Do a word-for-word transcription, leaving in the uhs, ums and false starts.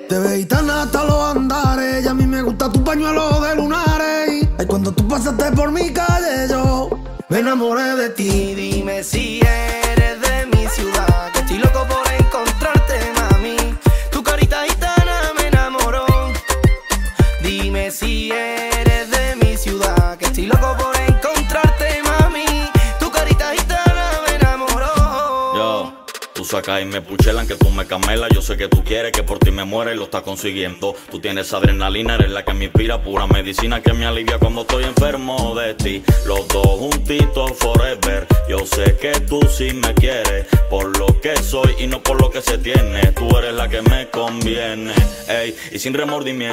Te ves gitana hasta los andares y a mí me gusta tu pañuelo de lunares. Ay, cuando tú pasaste por mi calle yo me enamoré de ti. Y dime si eres de mi ciudad, que estoy loco por encontrarte, mami. Tu carita gitana me enamoró. Dime si eres de mi ciudad, que estoy loco por encontrarte, mami. Tu carita gitana me enamoró. Yo, tú sacas y me puchelan, que tú me camelas. Yo sé que tú quieres, que por ti me mueres y lo estás consiguiendo. Tú tienes adrenalina, eres la que me inspira, pura medicina que me alivia cuando estoy enfermo de ti. Los dos juntitos forever. Yo sé que tú sí me quieres, por lo que soy y no por lo que se tiene. Tú eres la que me conviene, ey, y sin remordimiento.